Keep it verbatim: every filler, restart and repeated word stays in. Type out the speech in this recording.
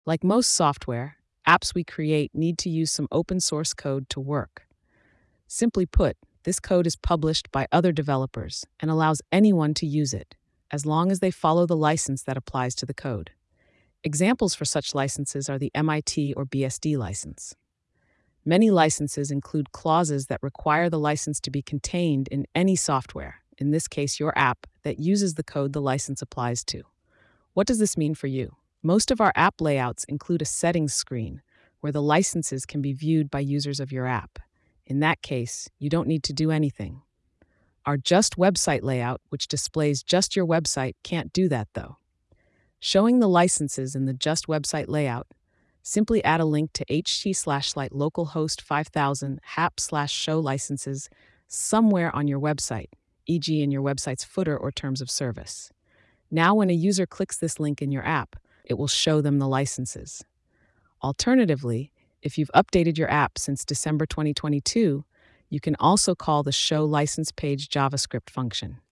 Like most software, apps we create need to use some open source code to work. Simply put, this code is published by other developers and allows anyone to use it, as long as they follow the license that applies to the code. Examples for such licenses are the M I T or B S D license. Many licenses include clauses that require the license to be contained in any software, in this case your app, that uses the code the license applies to. What does this mean for you? Most of our app layouts include a settings screen where the licenses can be viewed by users of your app. In that case, you don't need to do anything. Our Just Website layout, which displays just your website, can't do that though. Showing the licenses in the Just Website layout, simply add a link to ht slash slight localhost five thousand hap slash show licenses somewhere on your website, for example in your website's footer or terms of service. Now when a user clicks this link in your app, it will show them the licenses. Alternatively, if you've updated your app since December twenty twenty-two, you can also call the Show License Page JavaScript function.